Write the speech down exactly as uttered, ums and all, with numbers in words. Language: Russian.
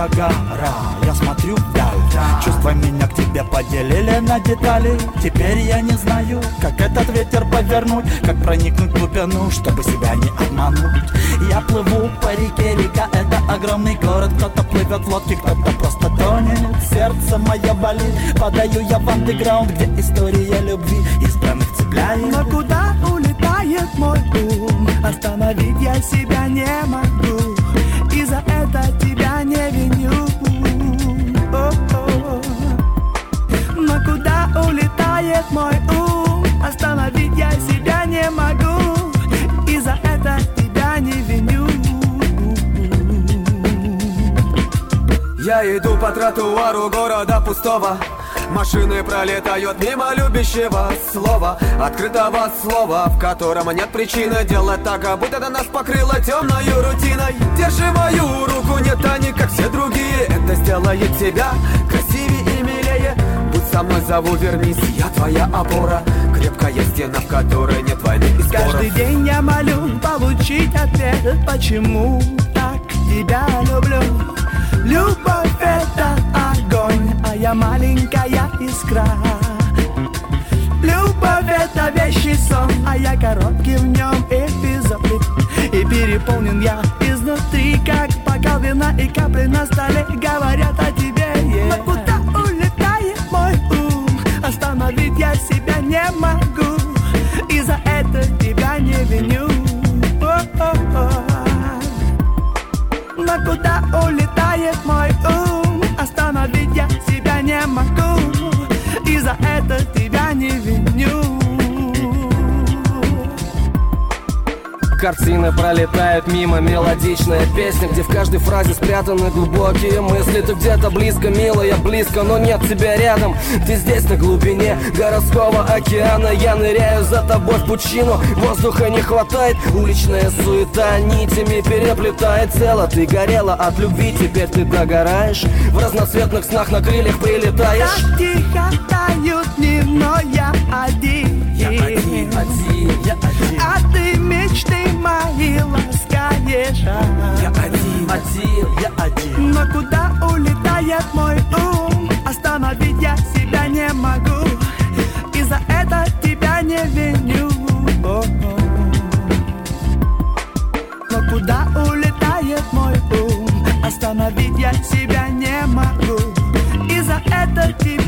гора. Я смотрю вдаль, чувства меня к тебе поделили на детали. Теперь я не знаю, как этот ветер повернуть, как проникнуть в глубину, чтобы себя не обмануть. Я плыву по реке, река — это огромный город. Кто-то плывет в лодке, кто-то просто тонет. Сердце мое болит, падаю я в андеграунд, где история любви избранных цепляет. Но куда улетает мой ум? Остановить я себя не могу, и за это тебя не виню. О-о-о. Но куда улетает мой ум? Остановить я себя не могу, и за это тебя не виню. Я иду по тротуару города пустого. Машины пролетают мимо любящего слова, открытого слова, в котором нет причины делать так, а будто нас покрыло темною рутиной. Держи мою руку, не тяни, как все другие. Это сделает тебя красивее и милее. Будь со мной, зову, вернись, я твоя опора. Крепкая стена, в которой нет войны и споров. Каждый день я молю получить ответ, почему так тебя люблю. Любовь — это огонь, а я маленькая искра. Любовь — это вещий сон, а я короткий в нем эпизод. И переполнен я изнутри, как бокал вина и капли на столе говорят о тебе. Yeah. Но куда улетает мой ум? Остановить я себя не могу, и за это тебя не виню. О-о-о. Но куда улетает мой ум? Остановить я себя не могу, и за это тебя не виню. Картины пролетают мимо, мелодичная песня, где в каждой фразе спрятаны глубокие мысли. Ты где-то близко, милая, близко, но нет тебя рядом. Ты здесь на глубине городского океана. Я ныряю за тобой в пучину, воздуха не хватает. Уличная суета нитями переплетает тело. Ты горела от любви, теперь ты догораешь. В разноцветных снах на крыльях прилетаешь. Так тихо тают дни, но я один. Я один, один, я один. А ты мечты мои ласкаешь. Я один, один, я один. Но куда улетает мой ум? Остановить я себя не могу, и за это тебя не виню. О-о. Но куда улетает мой ум? Остановить я себя не могу, и за это тебя